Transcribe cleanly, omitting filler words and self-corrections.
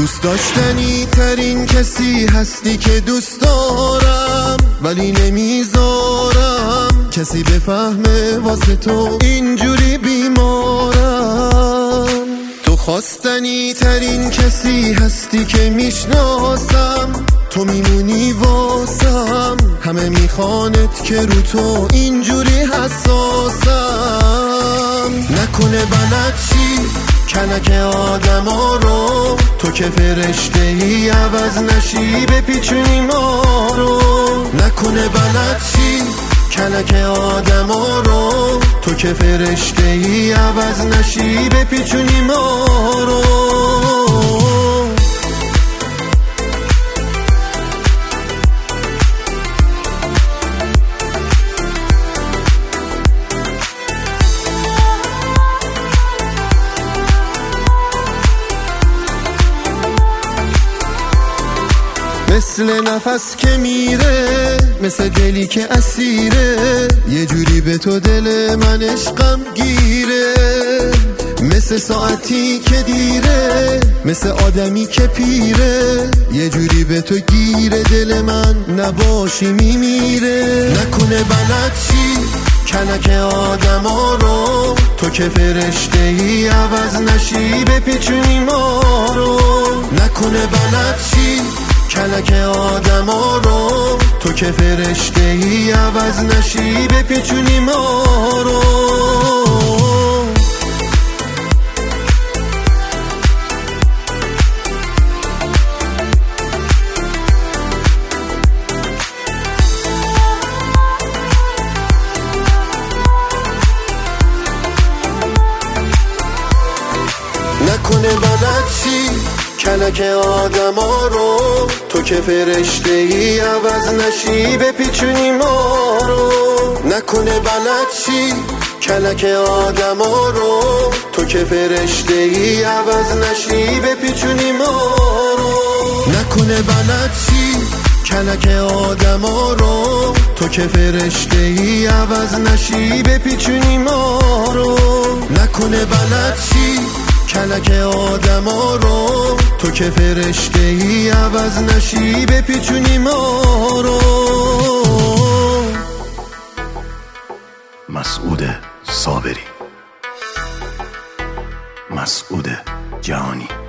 دوست داشتنی ترین کسی هستی که دوست دارم، ولی نمیذارم کسی بفهمه واسه تو اینجوری بیمارم. تو خواستنی ترین کسی هستی که میشناسم، تو میمونی واسم، همه میخوانت که رو تو اینجوری حساسم. نکنه بلد چی کلک آدم ها رو، تو که فرشته ای عوض نشی بپیچونی ما رو. نکنه بلد چی کلک آدم ها رو، تو که فرشته ای عوض نشی بپیچونی ما رو. مثل نفس که میره، مثل دلی که اسیره، یه جوری به تو دل من عشقم گیره. مثل ساعتی که دیره، مثل آدمی که پیره، یه جوری به تو گیره دل من، نباشی میمیره. نکنه بلد چی کلک آدم ها رو، تو که فرشته ای عوض نشی بپیچونی ما رو. نکنه بلد چی کلک آدم ها رو، تو که فرشته ای عوض نشی بپیچونی ما رو. نکنه بلد چی کلک آدم ها رو، تو که فرشته ای عوض نشی بپیچونی ما رو. نکنه بلد چی کلک آدم ها رو، تو که فرشته ای عوض نشی بپیچونی ما رو. نکنه بلد چی کلک آدم ها رو، تو که فرشته ای عوض نشی بپیچونی ما رو. نکنه بلد چی کلک آدم ها رو، تو که فرشته ای عوض نشی بپیچونی ما رو. مسعود صابری، مسعود جهانی.